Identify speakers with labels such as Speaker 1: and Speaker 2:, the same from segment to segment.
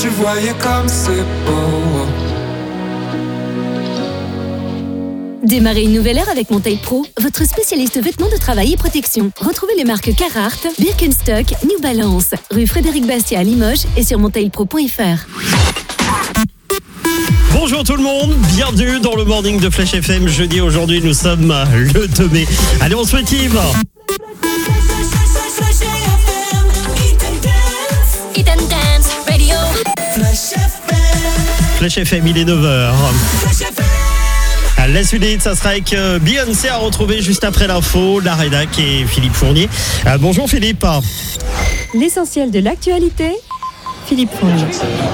Speaker 1: tu voyais comme c'est beau.
Speaker 2: Démarrez une nouvelle ère avec Monteil Pro, votre spécialiste vêtements de travail et protection. Retrouvez les marques Carhartt, Birkenstock, New Balance, rue Frédéric Bastiat à Limoges et sur monteilpro.fr.
Speaker 3: Bonjour tout le monde, bienvenue dans le Morning de Flash FM. Jeudi, aujourd'hui, nous sommes le 2 mai. Allez, on se motive. Flash FM, il est 9h. La suite, ça sera avec Beyoncé à retrouver juste après l'info, la rédac et Philippe Fournier. Bonjour Philippe.
Speaker 4: L'essentiel de l'actualité, Philippe Fournier.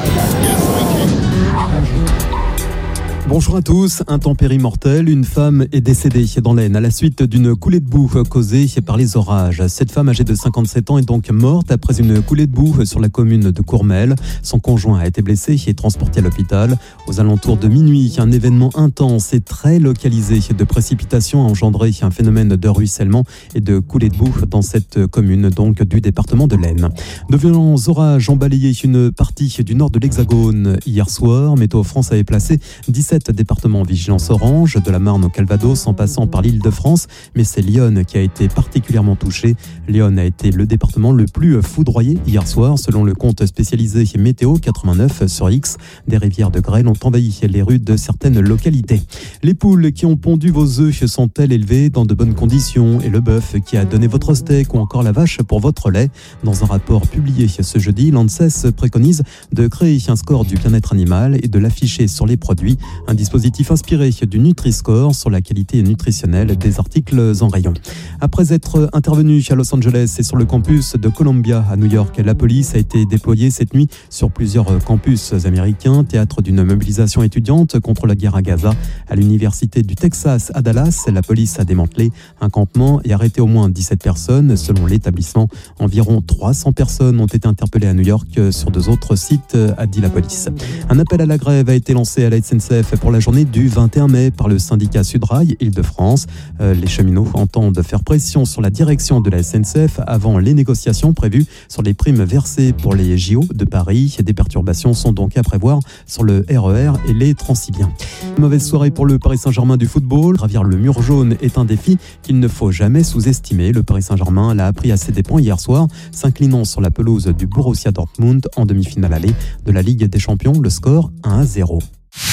Speaker 5: Bonjour à tous. Intempérie mortelle, une femme est décédée dans l'Aisne à la suite d'une coulée de boue causée par les orages. Cette femme âgée de 57 ans est donc morte après une coulée de boue sur la commune de Courmelles. Son conjoint a été blessé et transporté à l'hôpital. Aux alentours de minuit, un événement intense et très localisé de précipitations a engendré un phénomène de ruissellement et de coulée de boue dans cette commune donc du département de l'Aisne. De violents orages ont balayé une partie du nord de l'Hexagone hier soir. Météo France avait placé 17 départements en vigilance orange, de la Marne au Calvados en passant par l'Île-de-France, mais c'est Lyon qui a été particulièrement touché. Lyon a été le département le plus foudroyé hier soir, selon le compte spécialisé Météo 89 sur X. Des rivières de grêle ont envahi les rues de certaines localités. Les poules qui ont pondu vos œufs sont-elles élevées dans de bonnes conditions? Et le bœuf qui a donné votre steak ou encore la vache pour votre lait? Dans un rapport publié ce jeudi, l'ANSES préconise de créer un score du bien-être animal et de l'afficher sur les produits. Un dispositif inspiré du Nutri-Score sur la qualité nutritionnelle des articles en rayon. Après être intervenu à Los Angeles et sur le campus de Columbia à New York, la police a été déployée cette nuit sur plusieurs campus américains, théâtre d'une mobilisation étudiante contre la guerre à Gaza. À l'université du Texas à Dallas, la police a démantelé un campement et arrêté au moins 17 personnes. Selon l'établissement, environ 300 personnes ont été interpellées à New York sur 2 autres sites, a dit la police. Un appel à la grève a été lancé à la SNCF pour la journée du 21 mai par le syndicat Sudrail Île-de-France. Les cheminots entendent faire pression sur la direction de la SNCF avant les négociations prévues sur les primes versées pour les JO de Paris. Des perturbations sont donc à prévoir sur le RER et les Transiliens. Mauvaise soirée pour le Paris Saint-Germain du football. Gravir le mur jaune est un défi qu'il ne faut jamais sous-estimer. Le Paris Saint-Germain l'a appris à ses dépens hier soir, s'inclinant sur la pelouse du Borussia Dortmund en demi-finale aller de la Ligue des Champions. Le score 1-0.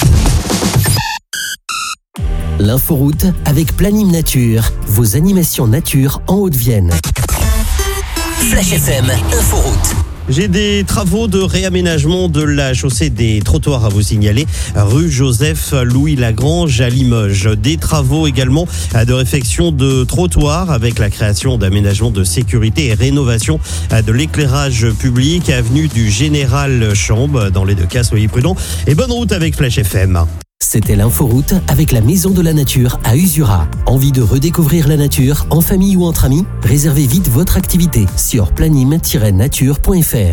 Speaker 6: L'inforoute avec Planime Nature, vos animations nature en Haute-Vienne. Flash FM, Inforoute.
Speaker 3: J'ai des travaux de réaménagement de la chaussée des trottoirs à vous signaler, rue Joseph-Louis Lagrange à Limoges. Des travaux également de réfection de trottoirs avec la création d'aménagements de sécurité et rénovation de l'éclairage public, avenue du Général Chambre. Dans les 2 cas, soyez prudents et bonne route avec Flash FM.
Speaker 6: C'était l'Inforoute avec la Maison de la Nature à Usura. Envie de redécouvrir la nature en famille ou entre amis? Réservez vite votre activité sur planime-nature.fr.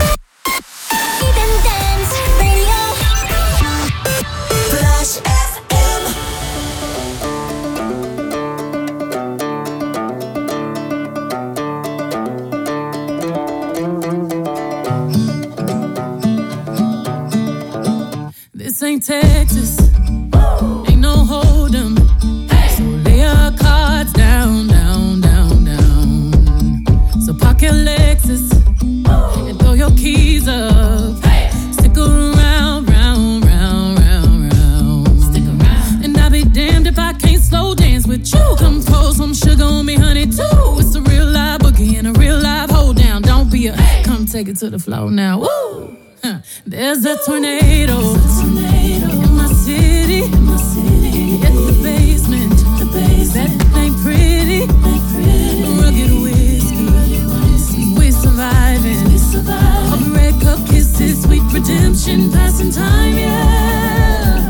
Speaker 7: This ain't Texas. Ain't no hold 'em. So lay your cards down, down, down, down. So park your Lexus and throw your keys up. Stick around, round, round, round, round. Stick around. And I'll be damned if I can't slow dance with you. Come pour some sugar on me, honey, too. It's a real live boogie and a real live hold down. Don't be a come take it to the floor now. Woo! There's a tornado in my city. At the basement, that ain't pretty. Rugged whiskey, we surviving. All the red cup kisses, sweet redemption, passing time, yeah.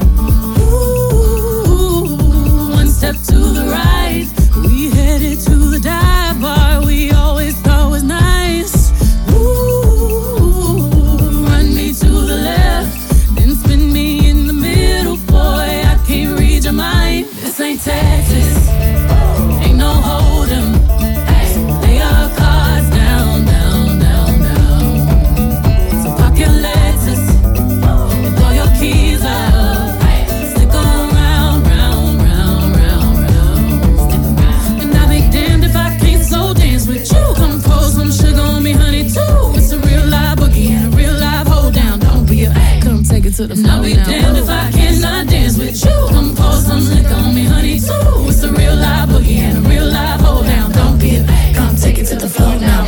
Speaker 7: Ooh, one step to the right, we headed to the dive bar we always thought was nice. Ooh, run me to the left, then spin me in the middle, boy, I can't read your mind. This ain't Texas, ain't no hold 'em. Lay your cards down, down, down, down. So park your Lexus to the flow now. I'll be damned if I cannot dance with you. Come pour some liquor on me, honey, too. It's a real live boogie and a real live hold down. Don't be a babe, come take it to the floor now.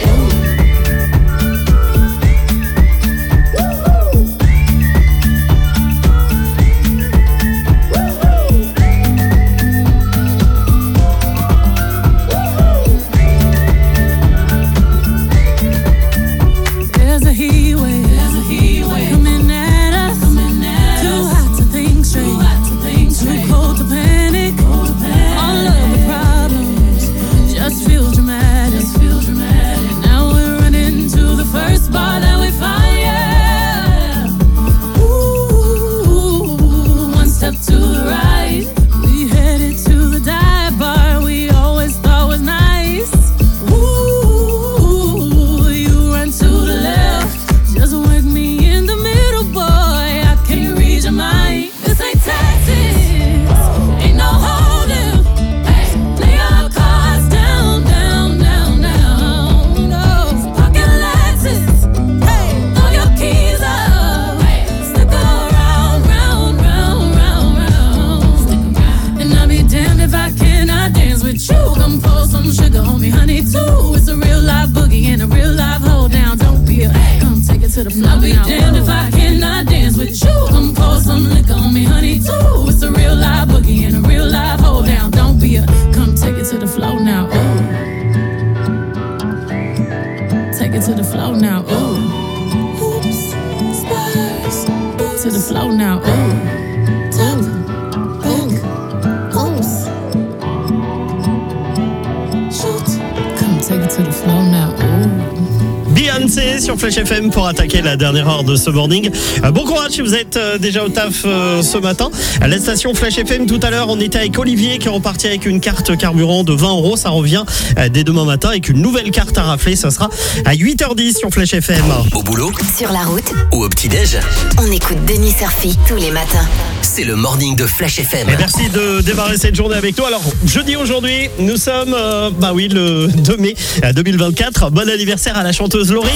Speaker 7: I'll be damned if I cannot dance with you. Come pour some liquor on me, honey, too. It's a real live boogie and a real live hold down. Don't be a, come take it to the flow now. Ooh. Take it to the flow now. Ooh. Oops, spurs. To the flow now. Ooh. Oops. Shoot. Come take it to the flow now. Ooh.
Speaker 3: Beyoncé sur Flash FM pour attaquer la dernière heure de ce morning. Bon courage si vous êtes déjà au taf ce matin. À la station Flash FM, tout à l'heure, on était avec Olivier qui est reparti avec une carte carburant de 20 €. Ça revient dès demain matin avec une nouvelle carte à rafler. Ça sera à 8h10 sur Flash FM.
Speaker 6: Au boulot,
Speaker 2: Sur la route,
Speaker 6: ou au petit-déj,
Speaker 2: on écoute Denis Surfi tous les matins.
Speaker 6: c'est le morning de Flash FM.
Speaker 3: Et merci de démarrer cette journée avec nous. Alors, jeudi aujourd'hui, nous sommes, le 2 mai 2024. Bon anniversaire à la chanteuse Laurie.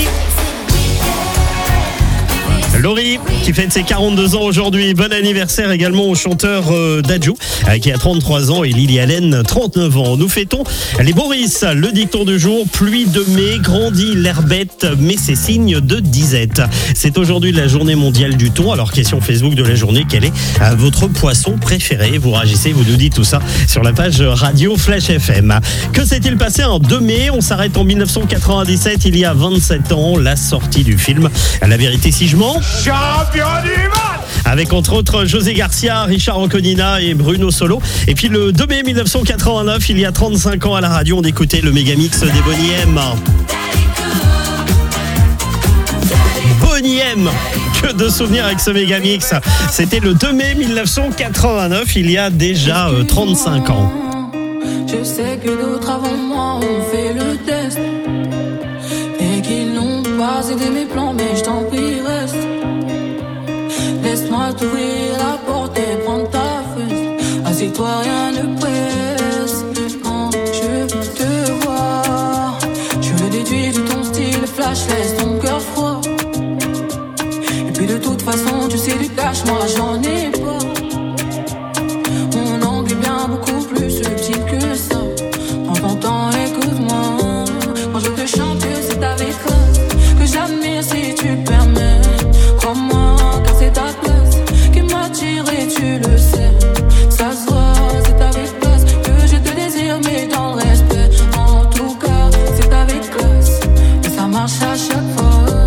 Speaker 3: Laurie qui fête ses 42 ans aujourd'hui. Bon anniversaire également au chanteur Dadju qui a 33 ans et Lily Allen 39 ans. Nous fêtons les Boris. Le dicton du jour: pluie de mai, grandit l'herbette, mais c'est signe de disette. C'est aujourd'hui la journée mondiale du thon. Alors question Facebook de la journée: quel est votre poisson préféré? Vous réagissez, vous nous dites tout ça sur la page radio Flash FM. Que s'est-il passé en 2 mai? On s'arrête en 1997, il y a 27 ans, la sortie du film La vérité si je mens.
Speaker 1: Champion du monde!
Speaker 3: Avec entre autres José Garcia, Richard Anconina et Bruno Solo. Et puis le 2 mai 1989, il y a 35 ans à la radio, on écoutait le mégamix des Boney M. Boney M, que de souvenirs avec ce mégamix. C'était le 2 mai 1989, il y a déjà 35 ans.
Speaker 8: Je sais que d'autres avant moi ont fait le test et qu'ils n'ont pas aidé mes plans, mais je t'en prie reste. Laisse-moi t'ouvrir la porte et prendre ta fesse. Assieds-toi, rien ne presse. Quand je te vois, je le déduis de ton style flash, laisse ton cœur froid. Et puis de toute façon, tu sais du cash, moi j'en ai pas. Mon angle est bien beaucoup plus subtil que ça. Prends ton temps, écoute-moi. Quand je te chante, c'est avec classe que j'admire si tu permets. Crois-moi, car c'est ta place qui m'attire et tu le sais. Ça se voit, c'est avec classe que je te désire, mais dans le respect. En tout cas, c'est avec classe et ça marche à chaque fois.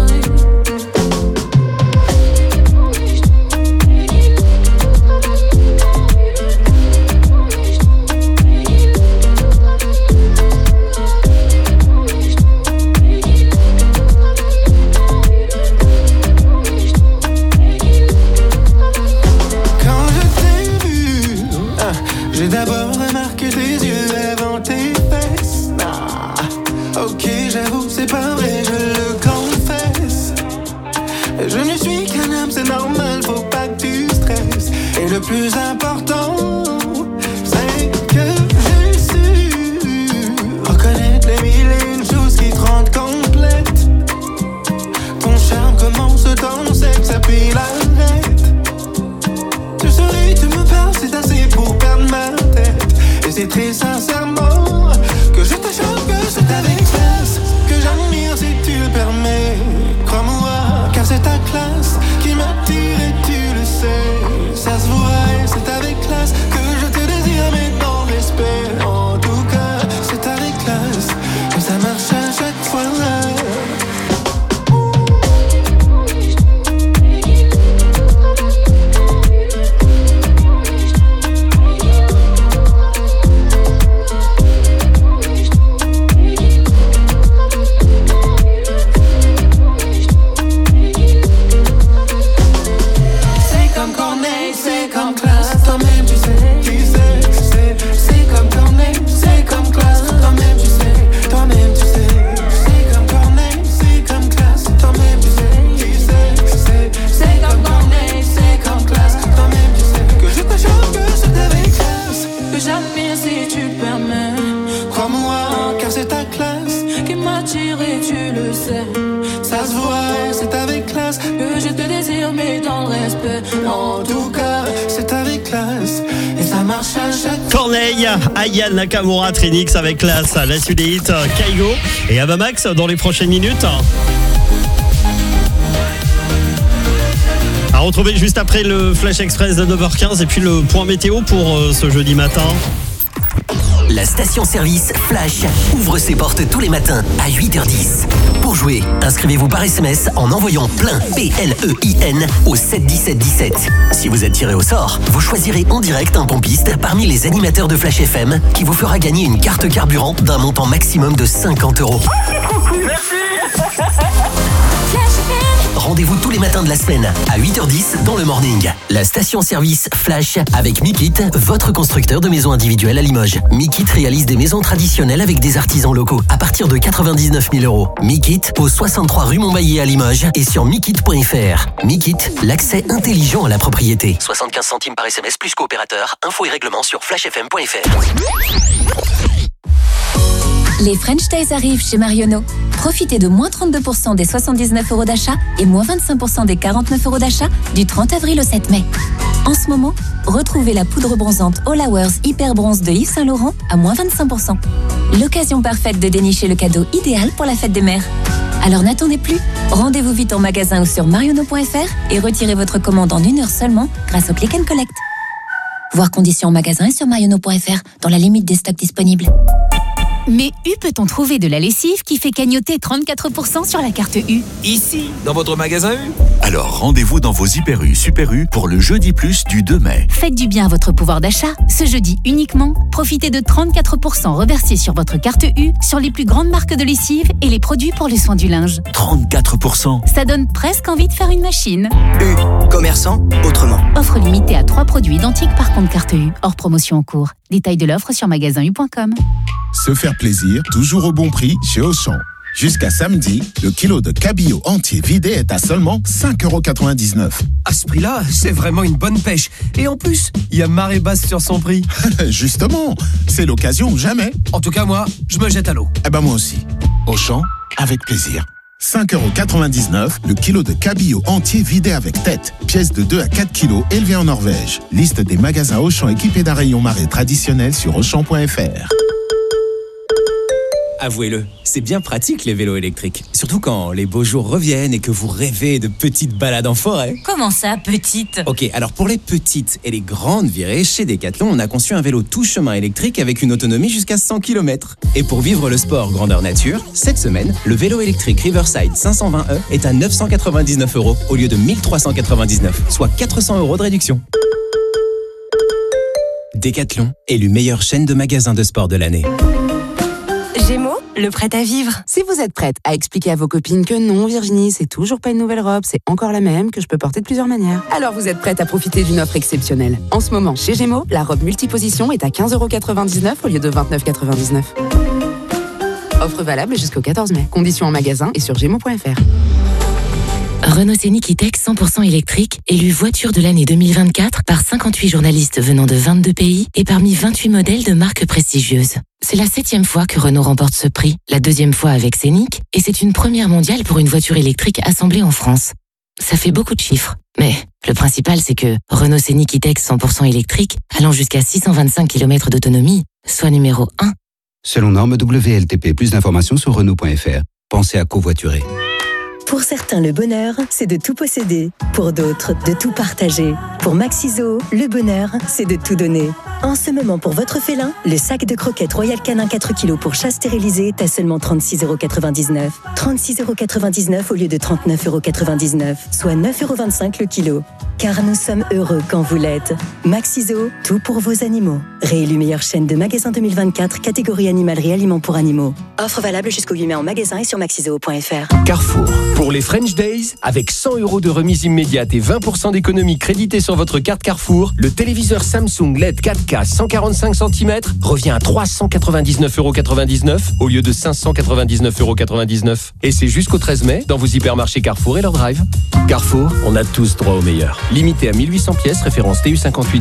Speaker 9: J'ai d'abord remarqué tes yeux avant tes fesses. Ok, j'avoue, c'est pas vrai, je le confesse. Je ne suis qu'un homme, c'est normal, faut pas que tu stresses. Et le plus important, c'est que j'ai su reconnaître les mille et une choses qui te rendent complète. Ton charme commence dans sexe, puis l'arrête.
Speaker 8: sais. Ça se voit, c'est avec classe que je te désire, mais dans le respect. En tout cas, c'est avec classe et ça marche à chaque fois.
Speaker 3: Corneille, Aya Nakamura, Trinix avec classe, la suite des hits, Kaigo et Avamax dans les prochaines minutes. À retrouver juste après le Flash Express de 9h15 et puis le point météo pour ce jeudi matin.
Speaker 6: La station-service Flash ouvre ses portes tous les matins à 8h10. Pour jouer, inscrivez-vous par SMS en envoyant plein PLEIN au 71717. Si vous êtes tiré au sort, vous choisirez en direct un pompiste parmi les animateurs de Flash FM qui vous fera gagner une carte carburant d'un montant maximum de 50 €. Rendez-vous tous les matins de la semaine à 8h10 dans le morning. La station-service Flash avec Mikit, votre constructeur de maisons individuelles à Limoges. Mikit réalise des maisons traditionnelles avec des artisans locaux à partir de 99 000 €. Mikit au 63 rue Montmaillet à Limoges et sur mikit.fr. Mikit, l'accès intelligent à la propriété. 75 centimes par SMS plus coopérateur. Infos et règlements sur flashfm.fr.
Speaker 10: Les French Days arrivent chez Marionneau. Profitez de moins 32% des 79 € d'achat et moins 25% des 49 € d'achat du 30 avril au 7 mai. En ce moment, retrouvez la poudre bronzante All Hours Hyper Bronze de Yves Saint Laurent à moins 25%. L'occasion parfaite de dénicher le cadeau idéal pour la fête des mères. Alors n'attendez plus, rendez-vous vite en magasin ou sur marionneau.fr et retirez votre commande en 1 heure seulement grâce au Click & Collect. Voir conditions en magasin et sur marionneau.fr dans la limite des stocks disponibles.
Speaker 11: Mais où peut-on trouver de la lessive qui fait cagnotter 34% sur la carte U?
Speaker 12: Ici, dans votre magasin U.
Speaker 13: Alors rendez-vous dans vos Hyper U, Super U pour le jeudi plus du 2 mai.
Speaker 11: Faites du bien à votre pouvoir d'achat. Ce jeudi uniquement, profitez de 34% reversés sur votre carte U sur les plus grandes marques de lessive et les produits pour le soin du linge.
Speaker 13: 34%.
Speaker 11: Ça donne presque envie de faire une machine.
Speaker 12: U, commerçant autrement.
Speaker 11: Offre limitée à 3 produits identiques par compte carte U. Hors promotion en cours. Détails de l'offre sur magasinu.com.
Speaker 14: Se faire plaisir, toujours au bon prix chez Auchan. Jusqu'à samedi, le kilo de cabillaud entier vidé est à seulement 5,99 €.
Speaker 12: À ce prix-là, c'est vraiment une bonne pêche. Et en plus, il y a marée basse sur son prix.
Speaker 14: Justement, c'est l'occasion ou jamais.
Speaker 12: En tout cas, moi, je me jette à l'eau.
Speaker 14: Eh ben moi aussi. Auchan, avec plaisir. 5,99 € le kilo de cabillaud entier vidé avec tête. Pièce de 2 à 4 kilos élevée en Norvège. Liste des magasins Auchan équipés d'un rayon marée traditionnel sur Auchan.fr.
Speaker 15: Avouez-le, c'est bien pratique les vélos électriques. Surtout quand les beaux jours reviennent et que vous rêvez de petites balades en forêt.
Speaker 16: Comment ça, petite?
Speaker 15: Ok, alors pour les petites et les grandes virées, chez Decathlon, on a conçu un vélo tout chemin électrique avec une autonomie jusqu'à 100 km. Et pour vivre le sport grandeur nature, cette semaine, le vélo électrique Riverside 520e est à 999 € au lieu de 1399, soit 400 € de réduction. Decathlon, élu meilleure chaîne de magasins de sport de l'année.
Speaker 17: Gémeaux, le prêt à vivre. Si vous êtes prête à expliquer à vos copines que non, Virginie, c'est toujours pas une nouvelle robe, c'est encore la même, que je peux porter de plusieurs manières, alors vous êtes prête à profiter d'une offre exceptionnelle. En ce moment, chez Gémeaux, la robe multiposition est à 15,99 € au lieu de 29,99 €. Offre valable jusqu'au 14 mai. Conditions en magasin et sur gémeaux.fr.
Speaker 18: Renault Scénic E-Tech 100% électrique, élu voiture de l'année 2024 par 58 journalistes venant de 22 pays et parmi 28 modèles de marques prestigieuses. C'est la 7e fois que Renault remporte ce prix, la 2e fois avec Scénic, et c'est une première mondiale pour une voiture électrique assemblée en France. Ça fait beaucoup de chiffres, mais le principal c'est que Renault Scénic E-Tech 100% électrique, allant jusqu'à 625 km d'autonomie, soit numéro 1.
Speaker 19: Selon norme WLTP, plus d'informations sur Renault.fr. Pensez à covoiturer.
Speaker 20: Pour certains, le bonheur, c'est de tout posséder. Pour d'autres, de tout partager. Pour Maxiso, le bonheur, c'est de tout donner. En ce moment, pour votre félin, le sac de croquettes Royal Canin 4 kg pour chat stérilisé est à seulement 36,99 €. 36,99 € au lieu de 39,99 €, soit 9,25 € le kilo. Car nous sommes heureux quand vous l'êtes. Maxiso, tout pour vos animaux. Réélu meilleure chaîne de magasins 2024, catégorie animalerie aliments pour animaux. Offre valable jusqu'au 8 mai en magasin et sur maxiso.fr.
Speaker 21: Carrefour. Pour les French Days, avec 100 € de remise immédiate et 20% d'économie créditée sur votre carte Carrefour, le téléviseur Samsung LED 4K 145 cm revient à 399,99 € au lieu de 599,99 €. Et c'est jusqu'au 13 mai dans vos hypermarchés Carrefour et leur drive. Carrefour, on a tous droit au meilleur. Limité à 1800 pièces, référence TU58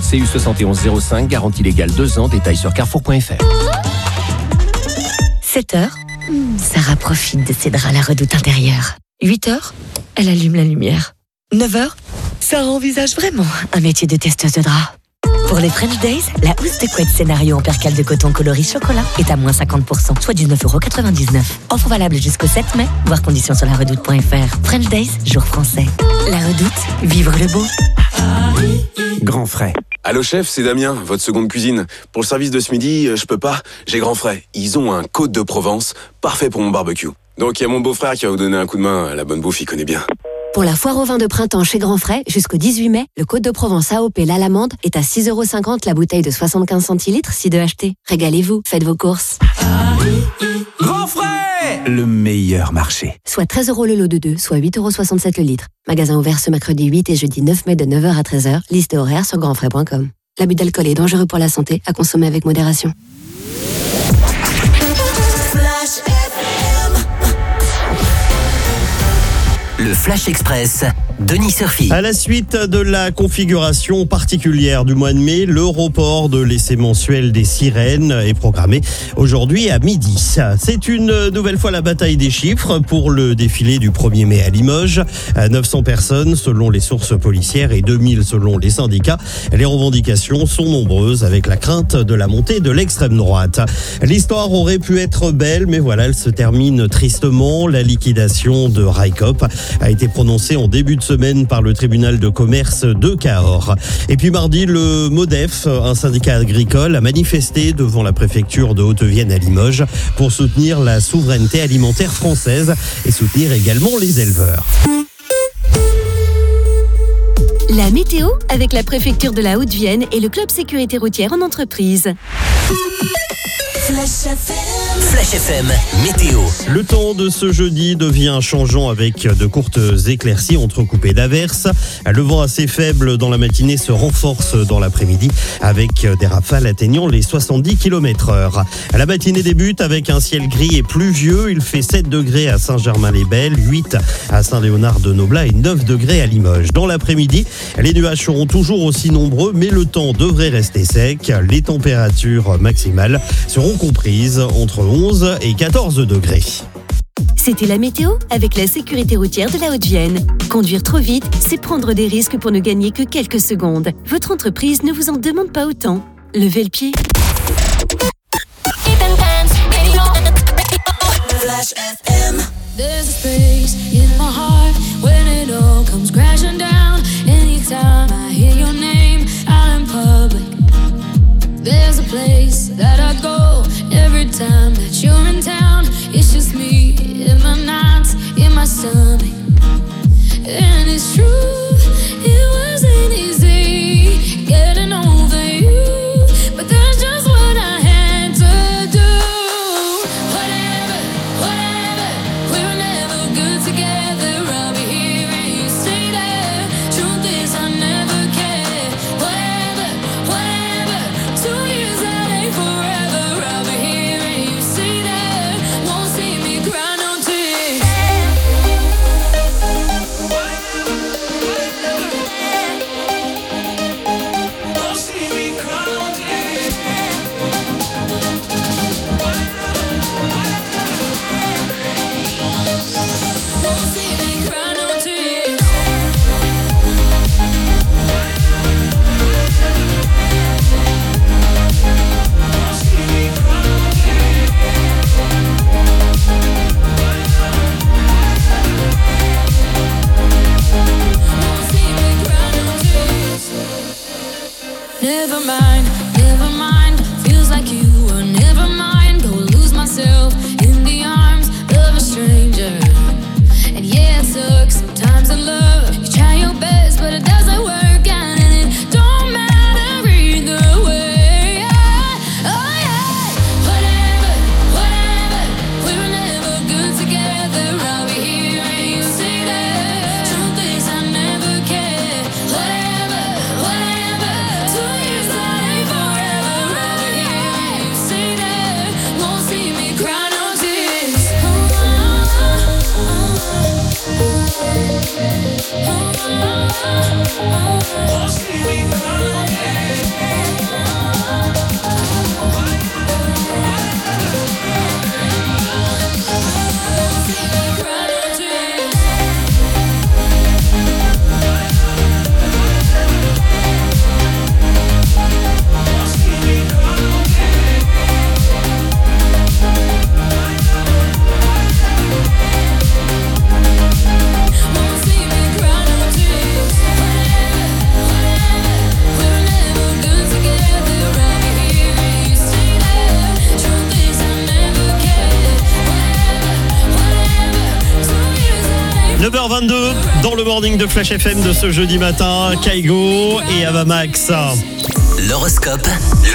Speaker 21: CU7105, garantie légale 2 ans, détails sur carrefour.fr.
Speaker 20: 7h,
Speaker 18: Sarah profite de ses draps à la Redoute intérieure. 8h, elle allume la lumière. 9h, Sarah envisage vraiment un métier de testeuse de draps. Pour les French Days, la housse de couette scénario en percale de coton coloris chocolat est à moins 50%, soit 19,99€. Offre valable jusqu'au 7 mai, voir conditions sur laredoute.fr. French Days, jour français. La Redoute, vivre le beau.
Speaker 16: Grand frais.
Speaker 22: Allô chef, c'est Damien, votre seconde cuisine. Pour le service de ce midi, je peux pas, j'ai grand frais. Ils ont un Côte de Provence, parfait pour mon barbecue. Donc il y a mon beau-frère qui va vous donner un coup de main, la bonne bouffe, il connaît bien.
Speaker 23: Pour la foire au vin de printemps chez Grand Frais, jusqu'au 18 mai, le Côte de Provence AOP l'Alamande est à 6,50€ la bouteille de 75 centilitres si de acheter. Régalez-vous, faites vos courses.
Speaker 16: Grand Frais, le meilleur marché.
Speaker 23: Soit 13€ le lot de 2, soit 8,67€ le litre. Magasin ouvert ce mercredi 8 et jeudi 9 mai de 9h à 13h. Liste horaire sur grandfrais.com. L'abus d'alcool est dangereux pour la santé, à consommer avec modération.
Speaker 6: Le Flash Express, Denis Surfi.
Speaker 3: À la suite de la configuration particulière du mois de mai, le report de l'essai mensuel des sirènes est programmé aujourd'hui à midi. C'est une nouvelle fois la bataille des chiffres pour le défilé du 1er mai à Limoges. 900 personnes selon les sources policières et 2000 selon les syndicats. Les revendications sont nombreuses avec la crainte de la montée de l'extrême droite. L'histoire aurait pu être belle, mais voilà, elle se termine tristement. La liquidation de Railcoop a été prononcée en début de semaine par le tribunal de commerce de Cahors. Et puis mardi, le MODEF, un syndicat agricole, a manifesté devant la préfecture de Haute-Vienne à Limoges pour soutenir la souveraineté alimentaire française et soutenir également les éleveurs.
Speaker 2: La météo avec la préfecture de la Haute-Vienne et le club sécurité routière en entreprise.
Speaker 6: Flash FM, météo.
Speaker 3: Le temps de ce jeudi devient changeant avec de courtes éclaircies entrecoupées d'averses. Le vent assez faible dans la matinée se renforce dans l'après-midi avec des rafales atteignant les 70 km/h. La matinée débute avec un ciel gris et pluvieux. Il fait 7 degrés à Saint-Germain-les-Belles, 8 à Saint-Léonard-de-Noblat et 9 degrés à Limoges. Dans l'après-midi, les nuages seront toujours aussi nombreux, mais le temps devrait rester sec. Les températures maximales seront comprises entre 11 et 14 degrés.
Speaker 2: C'était la météo avec la sécurité routière de la Haute-Vienne. Conduire trop vite, c'est prendre des risques pour ne gagner que quelques secondes. Votre entreprise ne vous en demande pas autant. Levez le pied.
Speaker 8: There's a space in my heart when it all comes crashing down. Anytime I hear your name out in public, there's a place that I go every time that you're in town. It's just me in my nights, in my stomach. And it's true, it wasn't easy getting over you, but that's just what I had to do. Whatever, we were never good together. I'll be here and you stay there. Truth is I never cared. Whatever, 2 years that ain't forever. I'll be here and you stay
Speaker 3: 9h22 dans le morning de Flash FM de ce jeudi matin, Kaigo et Avamax.
Speaker 6: L'horoscope.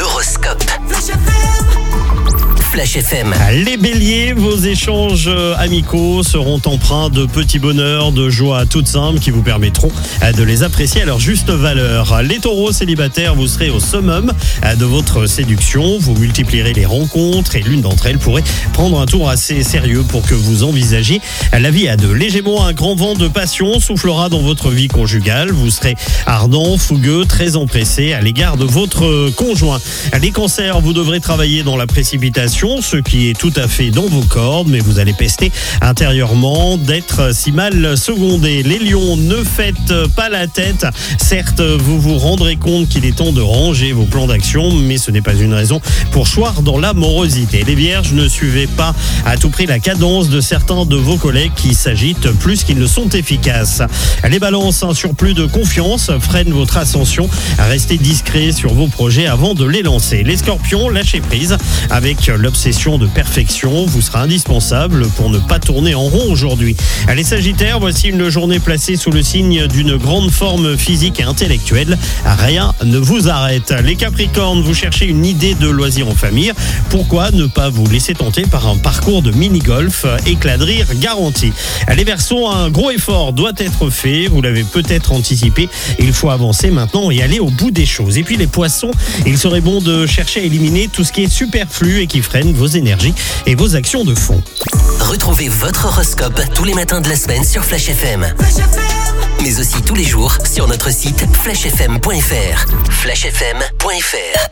Speaker 6: Flash FM.
Speaker 3: Les béliers, vos échanges amicaux seront empreints de petits bonheurs, de joie toutes simples qui vous permettront de les apprécier à leur juste valeur. Les taureaux célibataires, vous serez au summum de votre séduction. Vous multiplierez les rencontres et l'une d'entre elles pourrait prendre un tour assez sérieux pour que vous envisagiez la vie à deux. Les gémeaux, un grand vent de passion soufflera dans votre vie conjugale. Vous serez ardent, fougueux, très empressé à l'égard de votre conjoint. Les cancers, vous devrez travailler dans la précipitation, ce qui est tout à fait dans vos cordes, mais vous allez pester intérieurement d'être si mal secondé. Les lions, ne faites pas la tête. Certes, vous vous rendrez compte qu'il est temps de ranger vos plans d'action, mais ce n'est pas une raison pour choir dans la morosité. Les vierges, ne suivez pas à tout prix la cadence de certains de vos collègues qui s'agitent plus qu'ils ne sont efficaces. Les balances, un surplus de confiance freine votre ascension. Restez discret sur vos projets avant de les lancer. Les scorpions, lâchez prise avec l'obsession de perfection vous sera indispensable pour ne pas tourner en rond aujourd'hui. Les sagittaires, voici une journée placée sous le signe d'une grande forme physique et intellectuelle. Rien ne vous arrête. Les capricornes, vous cherchez une idée de loisir en famille. Pourquoi ne pas vous laisser tenter par un parcours de mini-golf? Éclat de rire garanti. Les verseaux, un gros effort doit être fait. Vous l'avez peut-être anticipé. Il faut avancer maintenant et aller au bout des choses. Et puis les poissons, il serait bon de chercher à éliminer tout ce qui est superflu et qui freine vos énergies et vos actions de fond.
Speaker 6: Retrouvez votre horoscope tous les matins de la semaine sur Flash FM. Mais aussi tous les jours sur notre site flashfm.fr. flashfm.fr.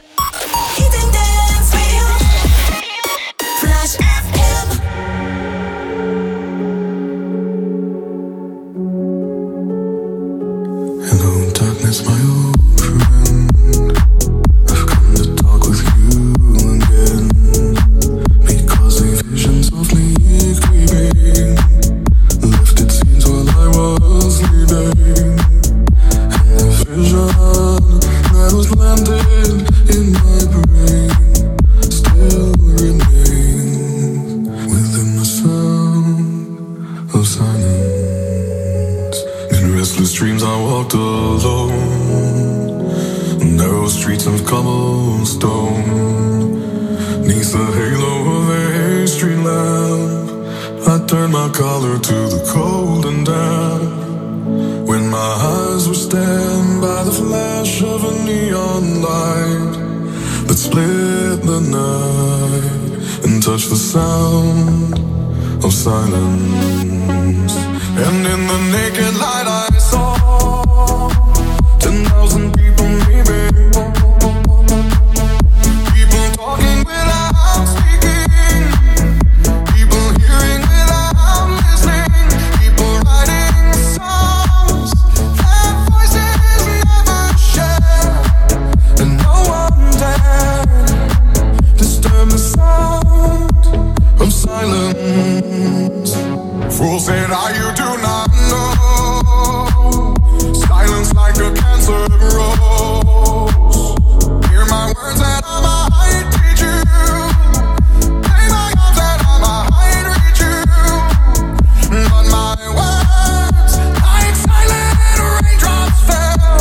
Speaker 9: Hello, darkness, my old friend. I've come to talk with you again. Because a vision softly creeping left its scenes while I was sleeping. And the vision that was landed in my brain still remains within the sound of silence. In restless dreams I walked alone, narrow streets of cobblestone. Neath the halo of a street lamp, I turned my collar to the cold and damp. When my eyes were stabbed by the flash of a neon light that split the night and touched the sound of silence. And in the naked light I saw 10,000 people maybe. People talking without speaking. People hearing without listening. People writing songs that voices never share. And no one dared disturb the sound of silence. Fool said, you do not know. Silence like a cancer grows. Hear my words and I might teach you. Play my arms and I might reach you. But my words, like silent raindrops fell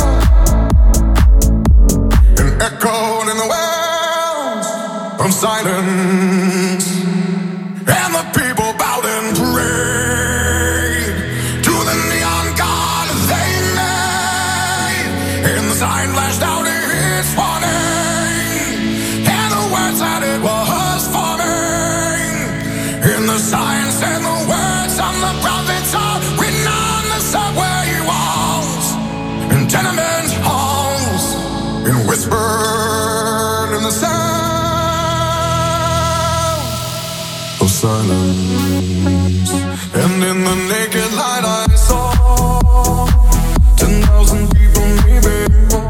Speaker 9: and echoed in the wells of silence. And the people bowed and prayed to the neon god they made. And the sign flashed out its warning, and the words that it was forming. And the sign said the words of the prophets are written on the subway walls and tenement halls, and whispered in the sound of silence. And in the naked light I saw 10,000 people maybe.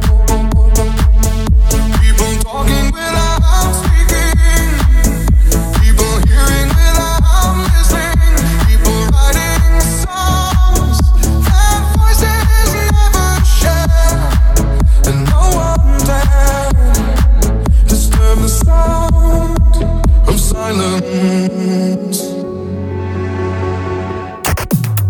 Speaker 9: People talking without speaking. People hearing without listening. People writing songs that voices never share. And no one dared disturb the sound of silence.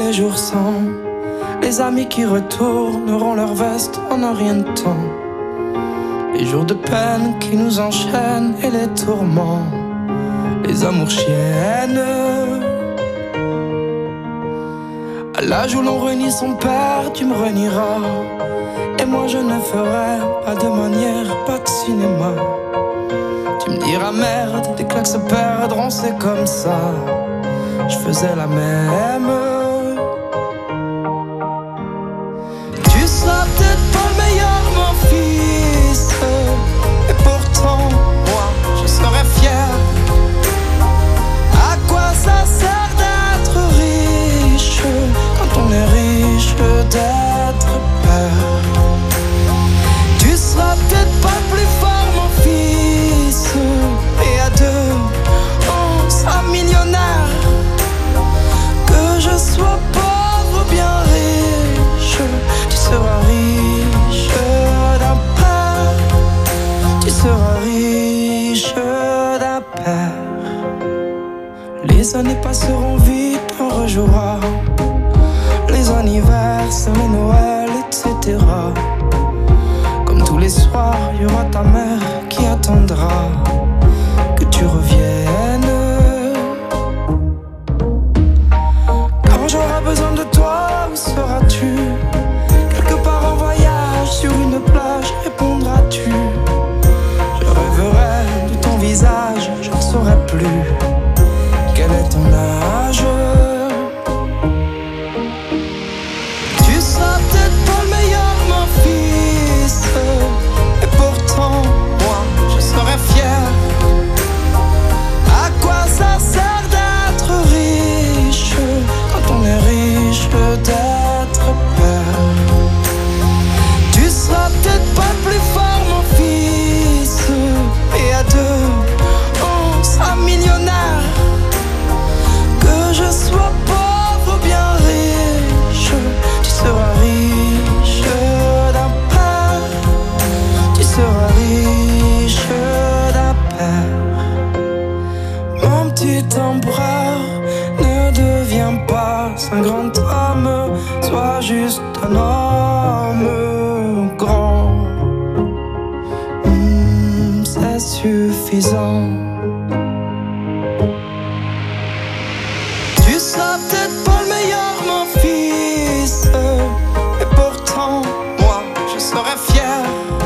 Speaker 9: les jours sans. Les amis qui retourneront leur veste en un rien de temps. Les jours de peine qui nous enchaînent et les tourments. Les amours chiennes. À l'âge où l'on renie son père, tu me renieras. Et moi je ne ferai pas de manière, pas de cinéma. Tu me diras merde, des claques se perdront, c'est comme ça. Je faisais la même. Tu seras peut-être pas le meilleur, mon fils. Et pourtant, moi, je serais fier. À quoi ça sert d'être riche quand on est riche d'être père? Tu seras peut-être pas plus fort, mon fils. Et à deux, on sera millionnaire. Que je sois pauvre ou bien riche, tu seras riche d'un père. Tu seras riche d'un père. Les années passeront vite, on rejouera les anniversaires, les Noëls, etc. Comme tous les soirs, il y aura ta mère qui attendra que tu reviennes. Quand j'aurai besoin de toi, où seras-tu? Quelque part en voyage, sur une plage, répondras-tu? Je rêverai de ton visage, je ne saurai plus quel est ton âge. Tu seras peut-être pas le meilleur, mon fils. Et pourtant, moi, je serai fier. À quoi ça sert d'être riche quand on est riche d'être père? Tu seras peut-être pas plus fort, mon fils. Et à deux, on sera millionnaire. Que je sois pauvre ou bien riche, tu seras riche d'un père. Tu seras riche d'un père. Mon petit empereur, ne deviens pas un grand homme, sois juste un homme grand. C'est suffisant. Tu seras peut-être pas le meilleur, mon fils. Et pourtant, moi, je serai fier.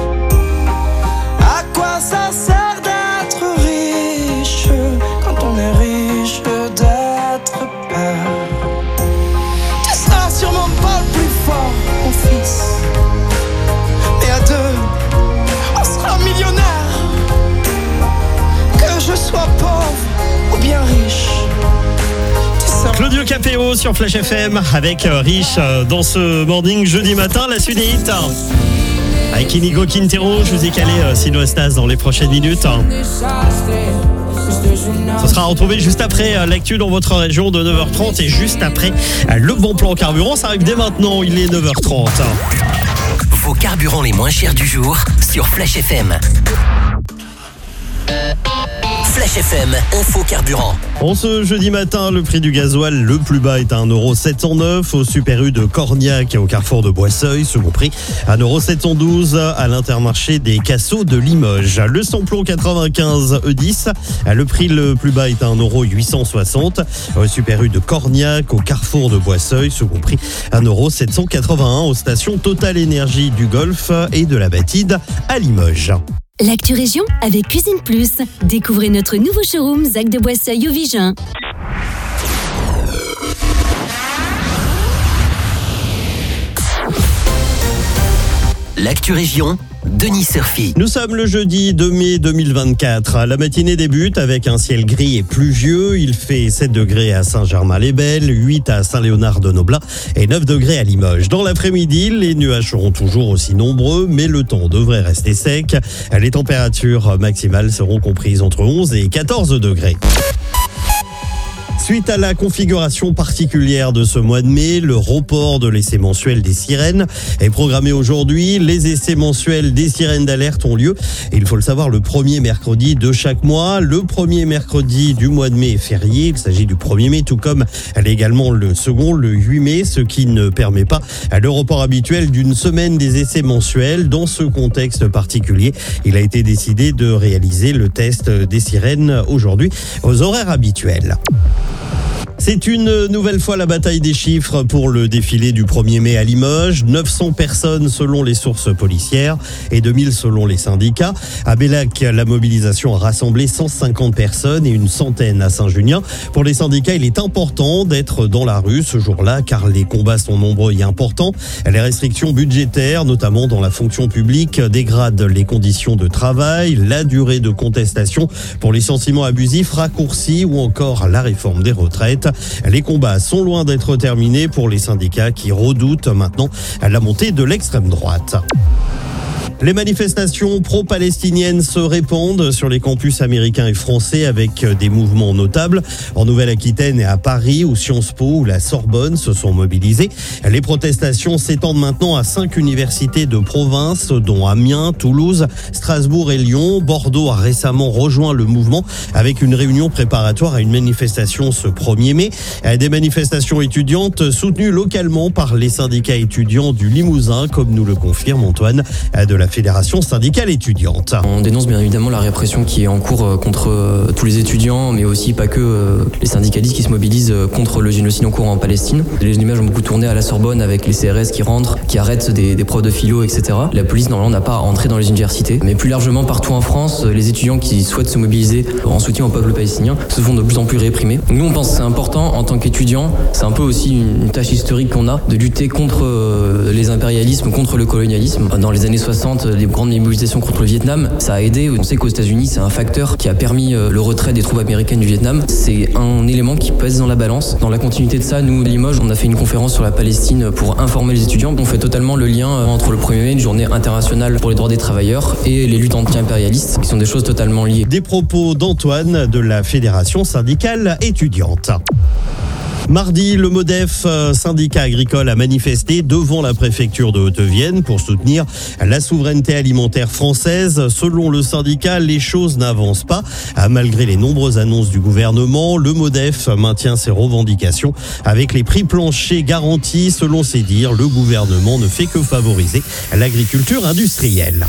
Speaker 9: À quoi ça sert d'être riche quand on est riche d'être père? Tu seras sûrement pas le plus fort, mon fils. Mais à deux, on sera millionnaire. Que je sois pauvre ou bien riche.
Speaker 3: Claudio Capéo sur Flash FM avec Rich dans ce morning jeudi matin. La suite des hits avec Inigo Quintero. Je vous ai calé Sinostas dans les prochaines minutes. Ce sera retrouvé juste après l'actu dans votre région de 9h30 et juste après le bon plan carburant. Ça arrive dès maintenant, il est 9h30.
Speaker 6: Vos carburants les moins chers du jour sur Flash FM. Flash FM, info carburant.
Speaker 3: En ce jeudi matin, le prix du gasoil le plus bas est à 1,709 € au Super U de Corniac et au carrefour de Boisseuil. Second prix, 1,712 € à l'Intermarché des Cassos de Limoges. Le samplon 95 E10, le prix le plus bas est à 1,860 € au Super U de Corniac au carrefour de Boisseuil. Second prix, 1,781 € aux stations Total Énergie du Golfe et de la Batide à Limoges.
Speaker 2: L'actu région avec Cuisine Plus. Découvrez notre nouveau showroom Zac de Boisseuil au Vigin.
Speaker 6: L'actu région, Denis Surfi.
Speaker 3: Nous sommes le jeudi 2 mai 2024. La matinée débute avec un ciel gris et pluvieux. Il fait 7 degrés à Saint-Germain-les-Belles, 8 à Saint-Léonard-de-Noblin et 9 degrés à Limoges. Dans l'après-midi, les nuages seront toujours aussi nombreux, mais le temps devrait rester sec. Les températures maximales seront comprises entre 11 et 14 degrés. Suite à la configuration particulière de ce mois de mai, le report de l'essai mensuel des sirènes est programmé aujourd'hui. Les essais mensuels des sirènes d'alerte ont lieu, et il faut le savoir, le premier mercredi de chaque mois. Le premier mercredi du mois de mai est férié. Il s'agit du 1er mai, tout comme également le second, le 8 mai, ce qui ne permet pas le report habituel d'une semaine des essais mensuels. Dans ce contexte particulier, il a été décidé de réaliser le test des sirènes aujourd'hui aux horaires habituels. C'est une nouvelle fois la bataille des chiffres pour le défilé du 1er mai à Limoges. 900 personnes selon les sources policières et 2000 selon les syndicats. À Bellac, la mobilisation a rassemblé 150 personnes et une centaine à Saint-Junien. Pour les syndicats, il est important d'être dans la rue ce jour-là car les combats sont nombreux et importants. Les restrictions budgétaires, notamment dans la fonction publique, dégradent les conditions de travail, la durée de contestation pour licenciements abusifs raccourcis ou encore la réforme des retraites. Les combats sont loin d'être terminés pour les syndicats qui redoutent maintenant la montée de l'extrême droite. Les manifestations pro-palestiniennes se répandent sur les campus américains et français avec des mouvements notables. En Nouvelle-Aquitaine et à Paris, où Sciences Po ou la Sorbonne se sont mobilisés. Les protestations s'étendent maintenant à 5 universités de province, dont Amiens, Toulouse, Strasbourg et Lyon. Bordeaux a récemment rejoint le mouvement avec une réunion préparatoire à une manifestation ce 1er mai. Des manifestations étudiantes soutenues localement par les syndicats étudiants du Limousin, comme nous le confirme Antoine de la Fédération syndicale étudiante.
Speaker 4: On dénonce bien évidemment la répression qui est en cours contre tous les étudiants, mais aussi pas que les syndicalistes qui se mobilisent contre le génocide en cours en Palestine. Les images ont beaucoup tourné à la Sorbonne avec les CRS qui rentrent, qui arrêtent des profs de philo, etc. La police normalement n'a pas à entrer dans les universités, mais plus largement partout en France, les étudiants qui souhaitent se mobiliser en soutien au peuple palestinien se font de plus en plus réprimés. Donc nous on pense que c'est important en tant qu'étudiants, c'est un peu aussi une tâche historique qu'on a de lutter contre les impérialismes, contre le colonialisme. Dans les années 60, les grandes mobilisations contre le Vietnam, ça a aidé. On sait qu'aux États-Unis, c'est un facteur qui a permis le retrait des troupes américaines du Vietnam. C'est un élément qui pèse dans la balance. Dans la continuité de ça, nous, Limoges, on a fait une conférence sur la Palestine pour informer les étudiants. On fait totalement le lien entre le 1er mai, une journée internationale pour les droits des travailleurs, et les luttes anti-impérialistes, qui sont des choses totalement liées.
Speaker 3: Des propos d'Antoine de la Fédération syndicale étudiante. Mardi, le MODEF, syndicat agricole, a manifesté devant la préfecture de Haute-Vienne pour soutenir la souveraineté alimentaire française. Selon le syndicat, les choses n'avancent pas. Malgré les nombreuses annonces du gouvernement, le MODEF maintient ses revendications. Avec les prix planchers garantis, selon ses dires, le gouvernement ne fait que favoriser l'agriculture industrielle.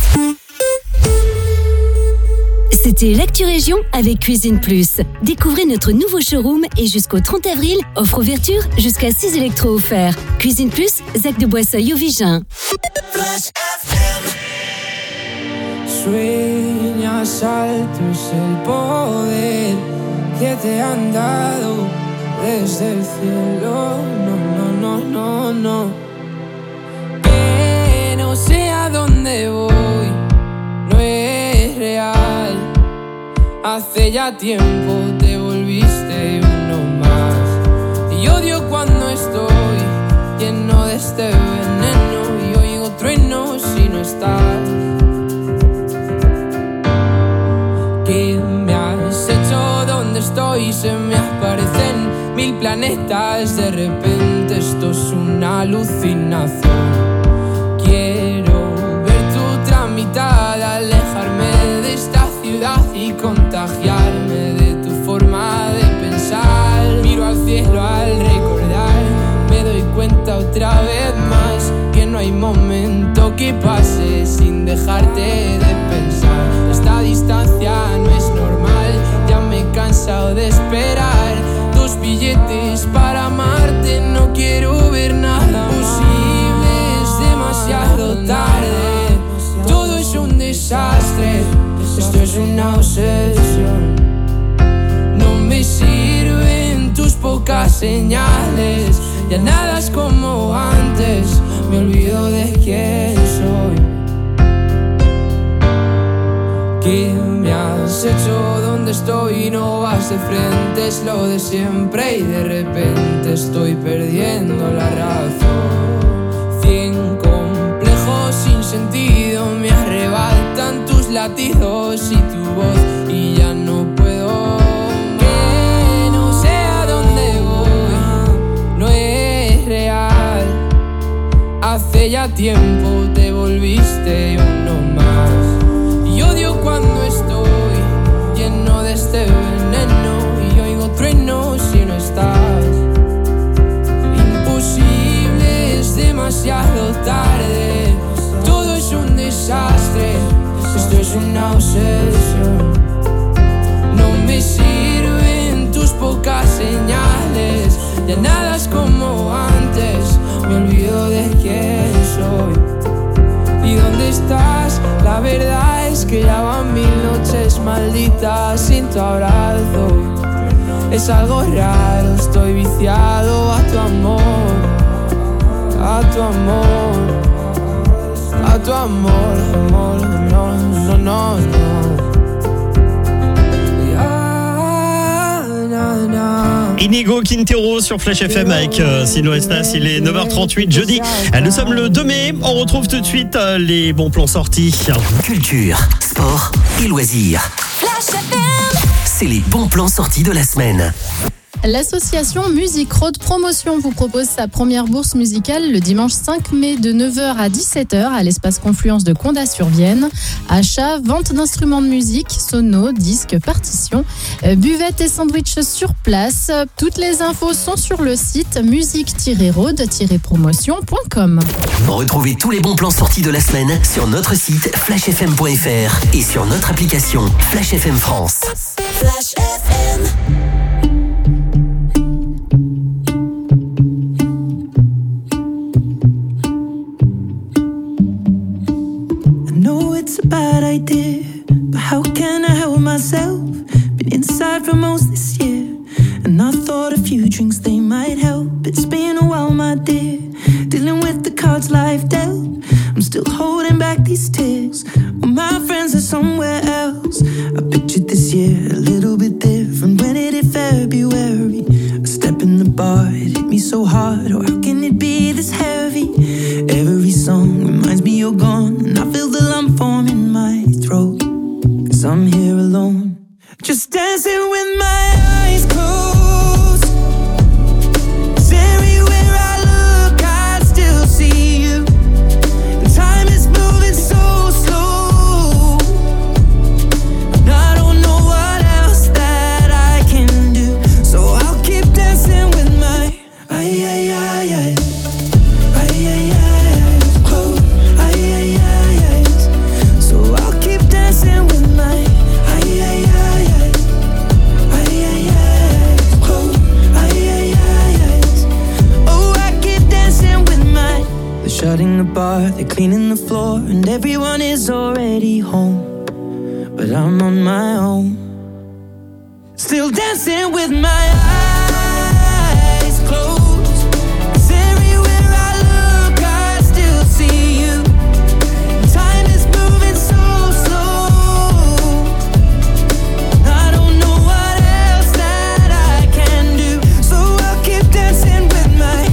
Speaker 2: C'était l'Actu Région avec Cuisine Plus. Découvrez notre nouveau showroom et jusqu'au 30 avril, offre ouverture jusqu'à 6 électros offerts. Cuisine Plus, Zac de Boisseuil au Vigin.
Speaker 5: Sueñas alto es el poder que te han dado desde el cielo. No, no, no, no, no. Que no sé a dónde voy, no es real. Hace ya tiempo te volviste uno más. Y odio cuando estoy lleno de este veneno y oigo truenos si no estás. ¿Qué me has hecho? ¿Dónde estoy? Se me aparecen 1000 planetas. De repente esto es una alucinación. Quiero ver tu tramitada, alejarme de esta ciudad y contagiarme de tu forma de pensar. Miro al cielo al recordar, me doy cuenta otra vez más que no hay momento que pase sin dejarte de pensar. Esta distancia no es normal, ya me he cansado de esperar. 2 billetes para amarte, no quiero ver nada posible, es demasiado tarde. Todo es un desastre, esto es una obsesión. No me sirven tus pocas señales, ya nada es como antes, me olvido de quién soy. ¿Qué me has hecho? ¿Dónde estoy? No vas de frente, es lo de siempre y de repente estoy perdiendo la razón. 100 complejos sin sentido me arrebatan tus latidos y tu voz y ya no puedo. Que no sé a dónde hace ya tiempo te volviste uno más. Y odio cuando estoy lleno de este veneno y oigo truenos si no estás. Imposible, es demasiado tarde. Todo es un desastre, esto es una obsesión. No me sirven tus pocas señales, ya nada es como antes, me olvido de quién soy. ¿Y dónde estás? La verdad es que ya van 1000 noches malditas sin tu abrazo. Es algo raro, estoy viciado a tu amor, a tu amor, a tu amor, amor, no, no, no, no.
Speaker 3: Inigo Quintero sur Flash FM avec Sino Estas. Il est 9h38 jeudi. Nous sommes le 2 mai. On retrouve tout de suite les bons plans sortis.
Speaker 6: Culture, sport et loisirs.
Speaker 1: Flash FM.
Speaker 6: C'est les bons plans sortis de la semaine.
Speaker 1: L'association Music Road Promotion vous propose sa première bourse musicale le dimanche 5 mai de 9h à 17h à l'espace Confluence de Condat-sur-Vienne. Achat, vente d'instruments de musique, sonos, disques, partitions, buvettes et sandwichs sur place. Toutes les infos sont sur le site music-road-promotion.com.
Speaker 6: Retrouvez tous les bons plans sortis de la semaine sur notre site flashfm.fr et sur notre application Flash FM France.
Speaker 1: Flash FM.
Speaker 7: It's a bad idea, but how can I help myself? Been inside for most this year, and I thought a few drinks they might help. It's been a while, my dear, dealing with the cards life dealt. I'm still holding back these tears, well, my friends are somewhere else. I pictured this year a little bit different. When it hit February, a step in the bar, it hit me so hard. Oh, how can it be this heavy? Every song reminds me you're gone, and I feel the lump form in my throat, 'cause I'm here alone, just dancing with my eyes closed. 'Cause everywhere I look I still see you, and time is moving so slow, and I don't know what else that I can do, so I'll keep dancing with my eyes. Shutting the bar, they're cleaning the floor, and everyone is already home, but I'm on my own, still dancing with my eyes closed. 'Cause everywhere I look I still see you, time is moving so slow, I don't know what else that I can do, so I'll keep dancing with my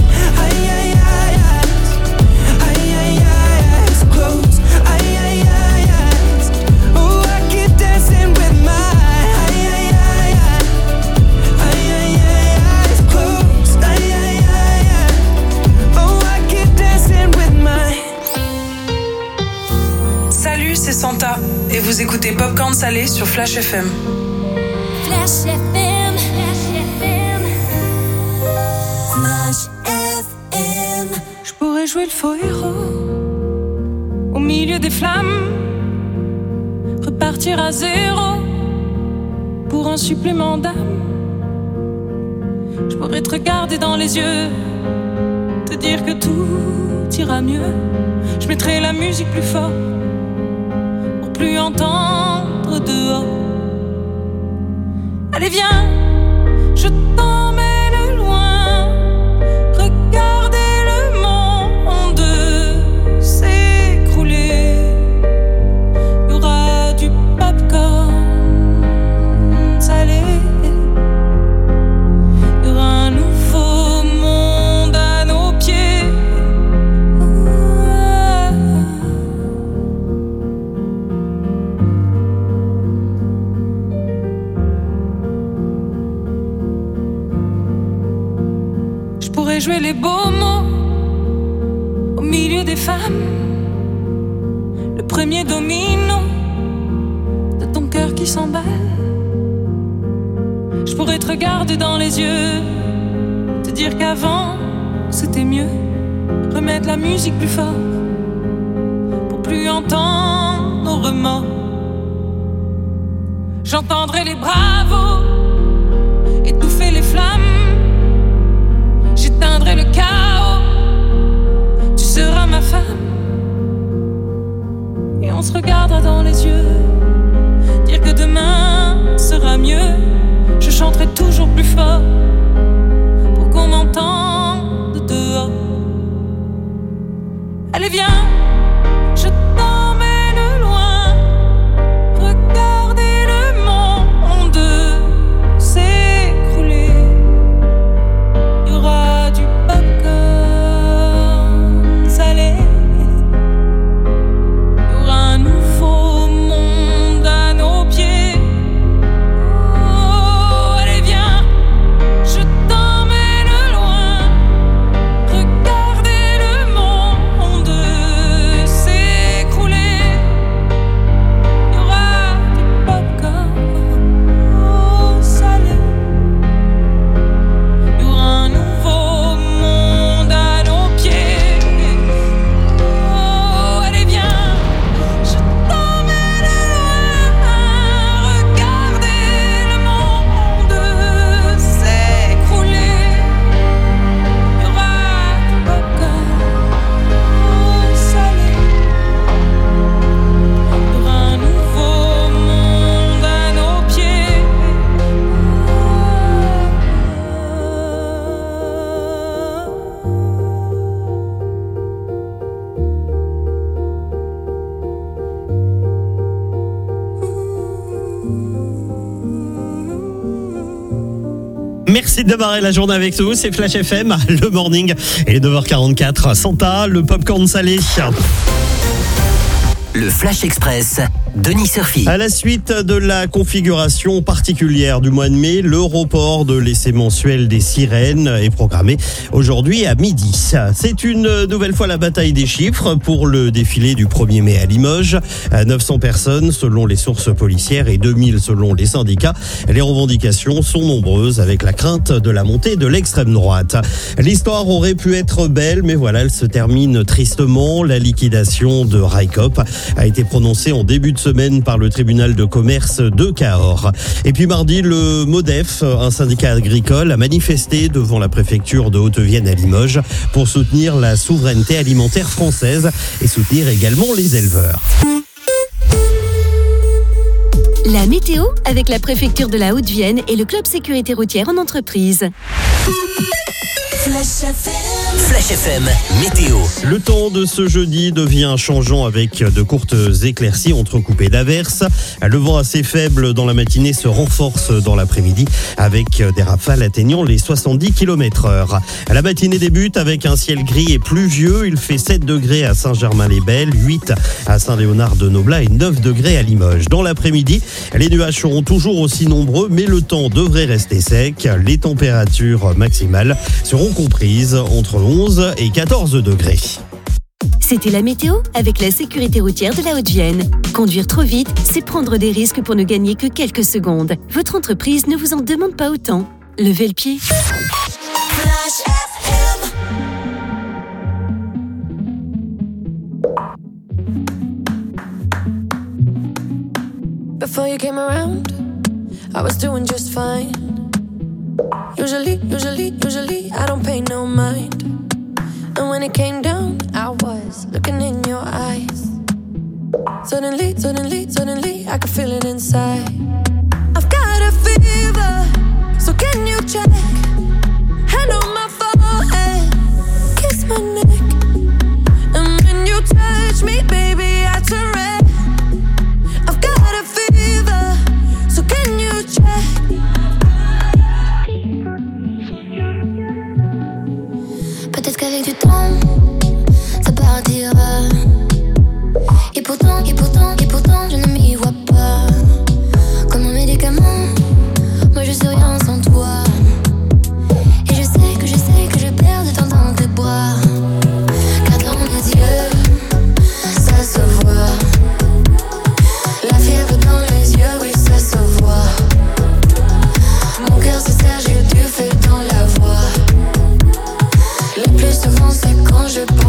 Speaker 10: Santa et vous écoutez Popcorn Salé sur Flash FM.
Speaker 1: Flash FM. Flash FM.
Speaker 7: Je pourrais jouer le faux héros au milieu des flammes, repartir à zéro pour un supplément d'âme. Je pourrais te regarder dans les yeux, te dire que tout ira mieux. Je mettrai la musique plus fort, plus entendre dehors. Allez viens, je t'emmène loin, regarder le monde s'écrouler. Il y aura du popcorn salé, il y aura un nouveau monde à nos pieds. Jouer les beaux mots au
Speaker 8: milieu des femmes, le premier domino de ton cœur qui s'emballe. Je pourrais te regarder dans les yeux, te dire qu'avant c'était mieux, remettre la musique plus fort pour plus entendre nos remords. J'entendrai les bravos étouffer les flammes, j'éteindrai le chaos, tu seras ma femme. Et on se regardera dans les yeux, dire que demain sera mieux. Je chanterai toujours plus fort pour qu'on m'entende dehors. Allez viens, je t'emmène loin, regardez le monde s'écrouler. Il y aura du popcorn salé, il y aura un nouveau monde à nos pieds. Oh, allez viens, je t'emmène loin, regardez le monde s'écrouler. Il y aura du popcorn salé, il y aura un nouveau monde à nos pieds. Oh, allez viens, je t'emmène loin, regardez le monde s'écrouler. Il y aura du popcorn salé, il y aura un nouveau monde à nos pieds.
Speaker 3: Merci de démarrer la journée avec nous, c'est Flash FM, le morning, et 9h44, Santa, le popcorn salé.
Speaker 6: Le Flash Express, Denis Surfi.
Speaker 3: À la suite de la configuration particulière du mois de mai, le report de l'essai mensuel des sirènes est programmé aujourd'hui à midi. C'est une nouvelle fois la bataille des chiffres pour le défilé du 1er mai à Limoges. 900 personnes selon les sources policières et 2000 selon les syndicats. Les revendications sont nombreuses avec la crainte de la montée de l'extrême droite. L'histoire aurait pu être belle, mais voilà, elle se termine tristement. La liquidation de Railcoop a été prononcée en début de semaine par le tribunal de commerce de Cahors. Et puis mardi, le MODEF, un syndicat agricole, a manifesté devant la préfecture de Haute-Vienne à Limoges pour soutenir la souveraineté alimentaire française et soutenir également les éleveurs.
Speaker 2: La météo avec la préfecture de la Haute-Vienne et le club sécurité routière en entreprise.
Speaker 6: Flash FM, météo.
Speaker 3: Le temps de ce jeudi devient changeant avec de courtes éclaircies entrecoupées d'averses. Le vent assez faible dans la matinée se renforce dans l'après-midi avec des rafales atteignant les 70 km/h. La matinée débute avec un ciel gris et pluvieux. Il fait 7 degrés à Saint-Germain-les-Belles, 8 à Saint-Léonard-de-Noblat et 9 degrés à Limoges. Dans l'après-midi, les nuages seront toujours aussi nombreux, mais le temps devrait rester sec. Les températures maximales seront comprises entre 11 et 14 degrés.
Speaker 2: C'était la météo avec la sécurité routière de la Haute-Vienne. Conduire trop vite, c'est prendre des risques pour ne gagner que quelques secondes. Votre entreprise ne vous en demande pas autant. Levez le pied.
Speaker 11: Before you came around, I was doing just fine. Usually, I don't pay no mind. And when it came down, I was looking in your eyes. Suddenly, I could feel it inside. I've got a fever, so can you check? Hand on my forehead, kiss my neck. And when you touch me, baby, I turn red. I've got a fever, so can you check?
Speaker 12: Peut-être qu'avec du temps, ça partira. Et pourtant, je ne m'y vois pas. Comme un médicament, moi je sais rien sans toi.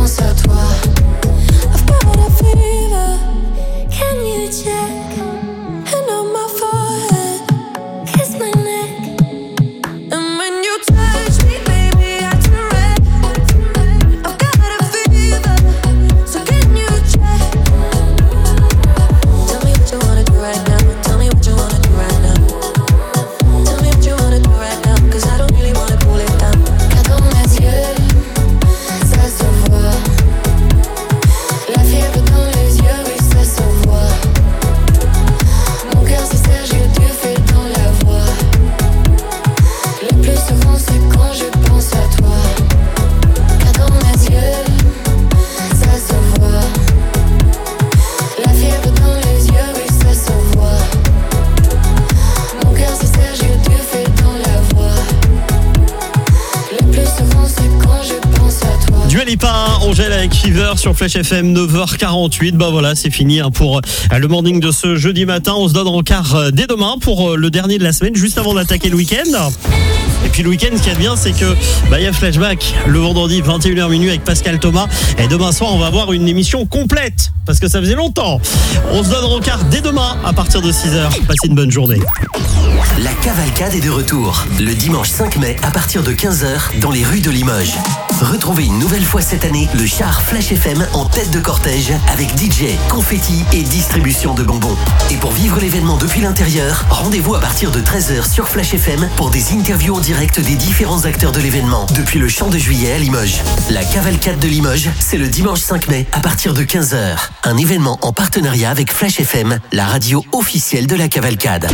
Speaker 11: pense à toi. I've got a fever. Can you check? Hand on my forehead, kiss my neck. And when you touch me, baby, I turn red. I've got a fever, so can you check? Tell me what you wanna do right now. Tell me what you wanna do right now. Tell me what you wanna do right now, 'cause I don't really wanna pull it down. Car dans mes yeux, ça se voit. La fièvre dans les yeux, oui, ça se voit. Mon cœur se serre, j'ai du feu dans la voix. Le plus souvent, c'est quand je pense à toi. Car dans mes yeux, ça se voit. La fièvre dans les yeux, oui, ça se voit. Mon cœur se serre, j'ai du feu dans la voix. Le plus souvent, c'est quand je pense à toi.
Speaker 3: Dua Lipa, Angèle avec Fever sur Flash FM, 9h48. Bah voilà, c'est fini pour le morning de ce jeudi matin. On se donne rencard dès demain pour le dernier de la semaine, juste avant d'attaquer le week-end. Et puis le week-end, ce qu'il y a de bien, c'est que il y a Flashback le vendredi 21h minuit avec Pascal Thomas. Et demain soir, on va avoir une émission complète parce que ça faisait longtemps. On se donne rencard dès demain à partir de 6h. Passez une bonne journée.
Speaker 6: La cavalcade est de retour le dimanche 5 mai à partir de 15h dans les rues de Limoges. Retrouvez une nouvelle fois cette année le char Flash FM en tête de cortège avec DJ, confetti et distribution de bonbons. Et pour vivre l'événement depuis l'intérieur, rendez-vous à partir de 13h sur Flash FM pour des interviews en direct des différents acteurs de l'événement depuis le Champ de Juillet à Limoges. La cavalcade de Limoges, c'est le dimanche 5 mai à partir de 15h. Un événement en partenariat avec Flash FM, la radio officielle de la cavalcade.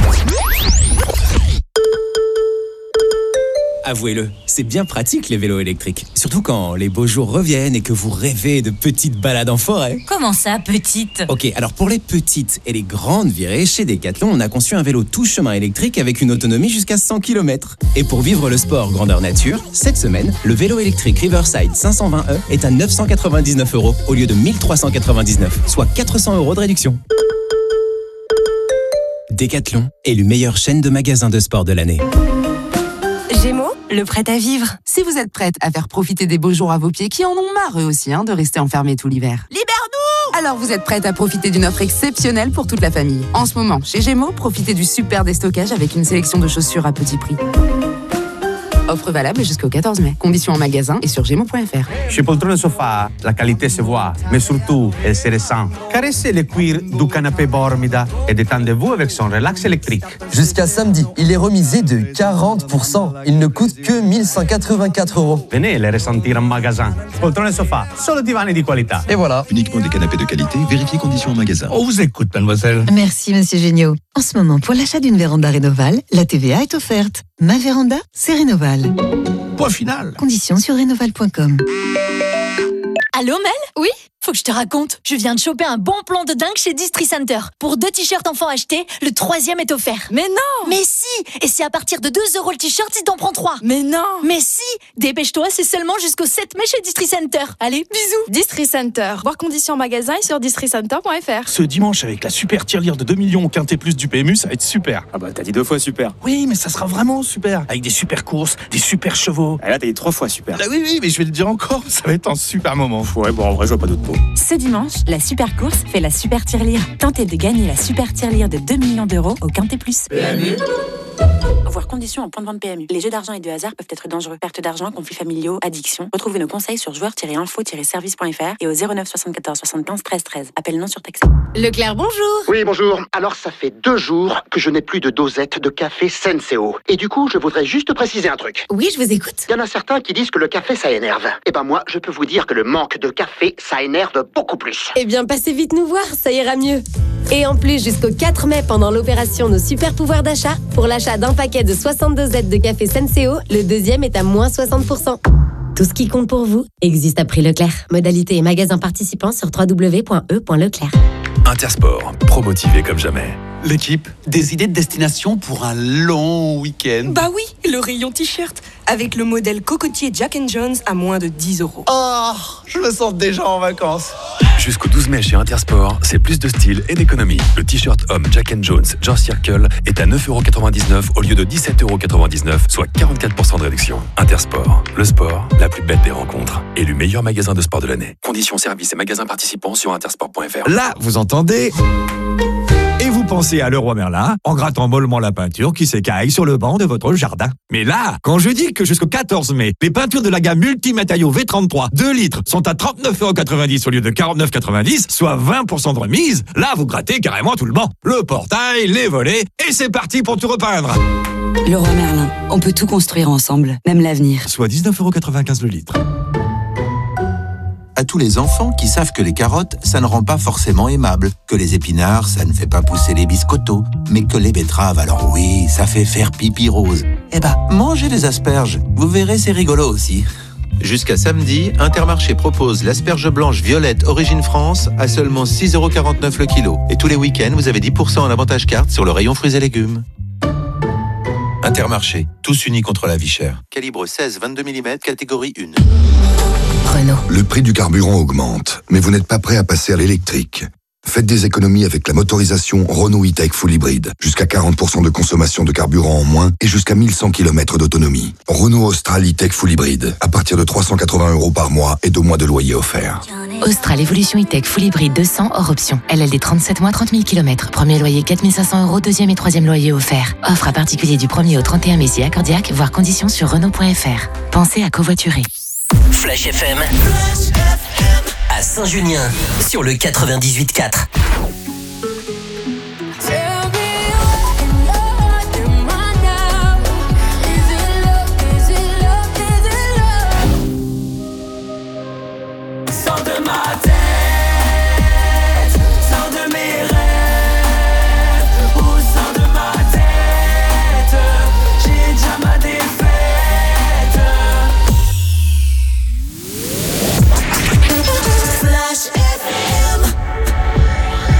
Speaker 13: Avouez-le, c'est bien pratique les vélos électriques. Surtout quand les beaux jours reviennent et que vous rêvez de petites balades en forêt.
Speaker 14: Comment ça, petite?
Speaker 13: Ok, alors pour les petites et les grandes virées, chez Decathlon, on a conçu un vélo tout chemin électrique avec une autonomie jusqu'à 100 km. Et pour vivre le sport grandeur nature, cette semaine, le vélo électrique Riverside 520e est à 999 € au lieu de 1399, soit 400 € de réduction. Decathlon, élu meilleure chaîne de magasins de sport de l'année.
Speaker 17: Gémeaux, le prêt à vivre. Si vous êtes prête à faire profiter des beaux jours à vos pieds qui en ont marre eux aussi de rester enfermés tout l'hiver.
Speaker 14: Libère-nous!
Speaker 17: Alors vous êtes prête à profiter d'une offre exceptionnelle pour toute la famille. En ce moment, chez Gémeaux, profitez du super déstockage avec une sélection de chaussures à petit prix. Offre valable jusqu'au 14 mai. Conditions en magasin et sur Gémeaux.fr.
Speaker 15: Chez Poltrone Sofa, la qualité se voit, mais surtout, elle se ressent. Caressez le cuir du canapé Bormida et détendez-vous avec son relax électrique.
Speaker 24: Jusqu'à samedi, il est remisé de 40%. Il ne coûte que 1184 €.
Speaker 15: Venez les ressentir en magasin. Poltrone Sofa, solo divani di qualità.
Speaker 24: Et voilà.
Speaker 25: Uniquement des canapés de qualité, vérifiez conditions en magasin.
Speaker 15: On vous écoute, mademoiselle.
Speaker 26: Merci, monsieur Géniaud. En ce moment, pour l'achat d'une véranda Rénoval, la TVA est offerte. Ma véranda, c'est Rénoval.
Speaker 15: Point final.
Speaker 26: Conditions sur rénoval.com.
Speaker 14: Allô Mel? Oui? Faut que je te raconte. Je viens de choper un bon plan de dingue chez Distri Center. Pour 2 t-shirts enfants achetés, le 3e est offert.
Speaker 26: Mais non!
Speaker 14: Mais si! Et c'est à partir de 2 € le t-shirt si t'en prends 3.
Speaker 26: Mais non!
Speaker 14: Mais si! Dépêche-toi, c'est seulement jusqu'au 7 mai chez Distri Center. Allez, bisous!
Speaker 27: Distri Center. Voir conditions en magasin et sur districenter.fr.
Speaker 28: Ce dimanche, avec la super tirelire de 2 millions au Quintet Plus du PMU, ça va être super.
Speaker 22: Ah bah t'as dit 2 fois super.
Speaker 28: Oui, mais ça sera vraiment super. Avec des super courses, des super chevaux.
Speaker 22: Et là t'as dit 3 fois super.
Speaker 28: Ah oui, mais je vais le dire encore, ça va être un super moment.
Speaker 22: Ouais, bon en vrai je vois pas d'autre mot.
Speaker 29: Ce dimanche, la super course fait la super tirelire. Tentez de gagner la super tirelire de 2 millions € au Quintet Plus.
Speaker 22: PMU.
Speaker 29: Voir conditions en point de vente PMU. Les jeux d'argent et de hasard peuvent être dangereux. Perte d'argent, conflits familiaux, addiction. Retrouvez nos conseils sur joueurs-info-service.fr et au 09 74 75 13 13. Appel non surtaxé.
Speaker 14: Leclerc, bonjour.
Speaker 30: Oui, bonjour. Alors, ça fait 2 jours que je n'ai plus de dosette de café Senseo. Et du coup, je voudrais juste préciser un truc.
Speaker 14: Oui, je vous écoute.
Speaker 30: Il y en a certains qui disent que le café, ça énerve. Eh ben moi, je peux vous dire que le manque de café, ça énerve beaucoup plus.
Speaker 31: Eh bien, passez vite nous voir, ça ira mieux. Et en plus, jusqu'au 4 mai, pendant l'opération Nos Super Pouvoirs d'achat, pour l'achat d'un paquet de 62 Z de café Senseo, le deuxième est à moins 60%. Tout ce qui compte pour vous existe à prix Leclerc. Modalité et magasin participants sur www.e.leclerc.
Speaker 16: Intersport, promotivé comme jamais.
Speaker 32: L'équipe, des idées de destination pour un long week-end.
Speaker 33: Bah oui, le rayon t-shirt, avec le modèle cocotier Jack & Jones à moins de 10 €.
Speaker 32: Oh, je me sens déjà en vacances.
Speaker 16: Jusqu'au 12 mai chez Intersport, c'est plus de style et d'économie. Le t-shirt homme Jack & Jones George Circle est à 9,99€ au lieu de 17,99€, soit 44% de réduction. Intersport, le sport, la plus belle des rencontres. Élu meilleur magasin de sport de l'année. Conditions, services et magasins participants sur intersport.fr.
Speaker 1: Là, vous entendez ? Et vous pensez à Leroy Merlin en grattant mollement la peinture qui s'écaille sur le banc de votre jardin. Mais là, quand je dis que jusqu'au 14 mai, les peintures de la gamme multimatériaux V33 2 litres sont à 39,90€ au lieu de 49,90€, soit 20% de remise, là vous grattez carrément tout le banc. Le portail, les volets, et c'est parti pour tout repeindre.
Speaker 2: Leroy Merlin, on peut tout construire ensemble, même l'avenir.
Speaker 1: Soit 19,95€ le litre.
Speaker 4: À tous les enfants qui savent que les carottes, ça ne rend pas forcément aimable, que les épinards, ça ne fait pas pousser les biscottos, mais que les betteraves, alors oui, ça fait faire pipi rose. Eh ben, mangez des asperges, vous verrez, c'est rigolo aussi. Jusqu'à samedi, Intermarché propose l'asperge blanche violette Origine France à seulement 6,49€ le kilo. Et tous les week-ends, vous avez 10% en avantage carte sur le rayon fruits et légumes. Intermarché, tous unis contre la vie chère. Calibre 16-22 mm, catégorie 1.
Speaker 5: Renault. Le prix du carburant augmente, mais vous n'êtes pas prêt à passer à l'électrique. Faites des économies avec la motorisation Renault E-Tech Full Hybrid. Jusqu'à 40% de consommation de carburant en moins et jusqu'à 1100 km d'autonomie. Renault Austral E-Tech Full Hybrid. À partir de 380€ par mois et 2 mois de loyer offert.
Speaker 7: Austral Evolution E-Tech Full Hybrid 200 hors option. LLD 37 mois, 30 000 km. Premier loyer 4 500€, deuxième et troisième loyer offert. Offre à particulier du 1er au 31 mai si accordiaque, voire conditions sur Renault.fr. Pensez à covoiturer.
Speaker 6: Flash FM à Saint-Junien sur le 98.4.
Speaker 8: Sors de ma tête, sors de mes rêves, ou sors de ma tête, j'ai déjà ma défaite. Flash FM.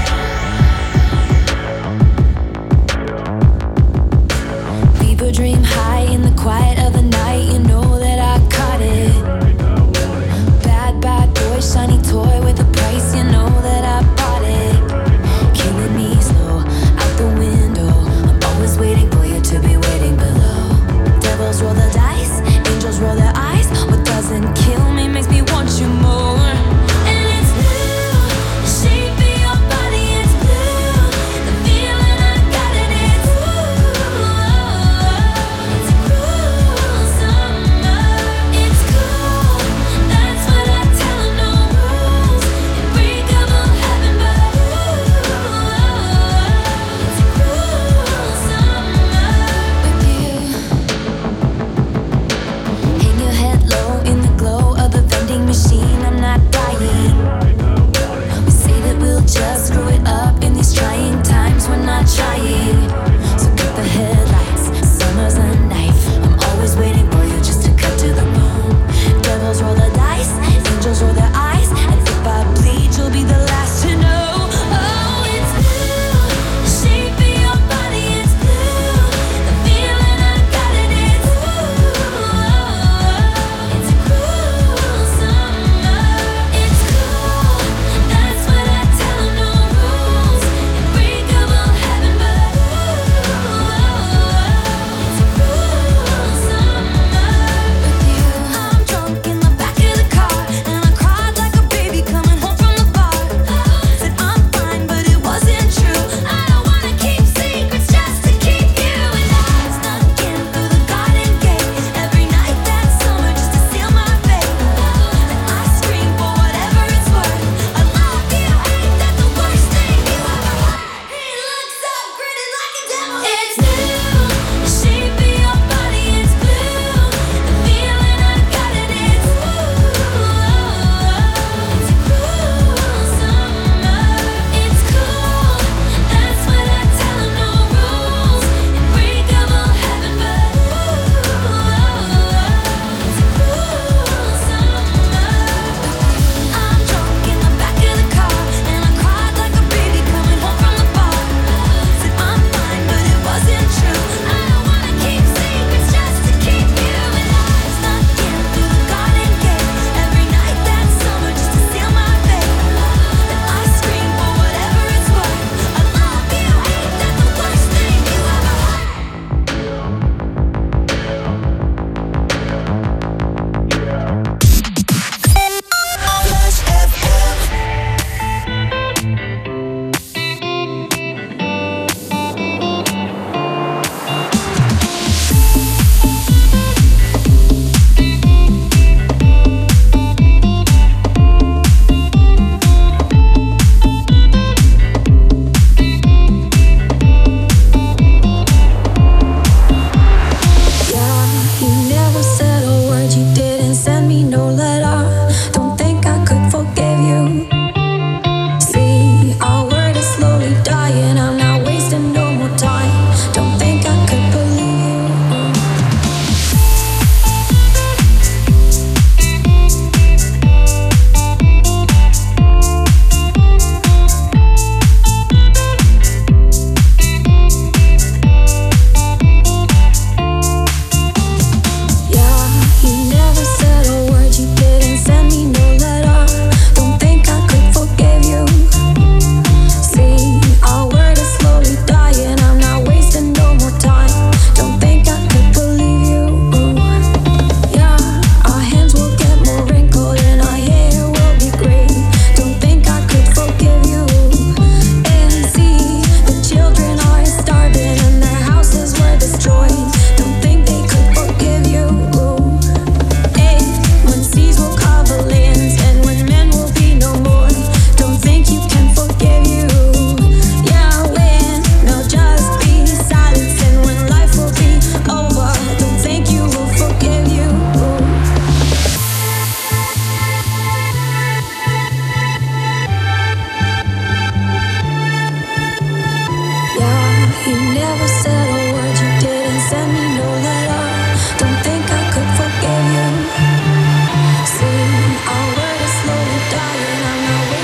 Speaker 8: when I'm not with